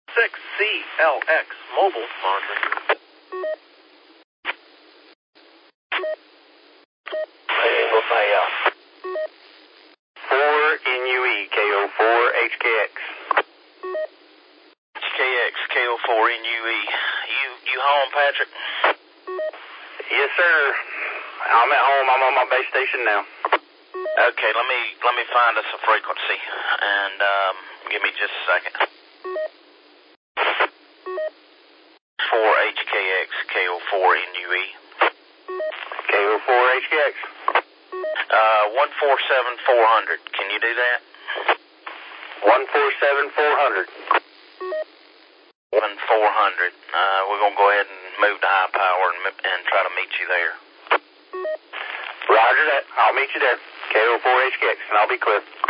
6CLX mobile monitoring. We'll say 4NUE, KO4 HKX. HKX, KO4NUE. You home, Patrick? Yes, sir. I'm at home. I'm on my base station now. Okay, let me find us a frequency, and give me just a second. 4HKX, KO4NUE. KO4 HKX. 147-400. Can you do that? 147-400. 400. We're gonna go ahead and move to high power and try to meet you there. Roger that. I'll meet you there. KO4 HKX, and I'll be clear.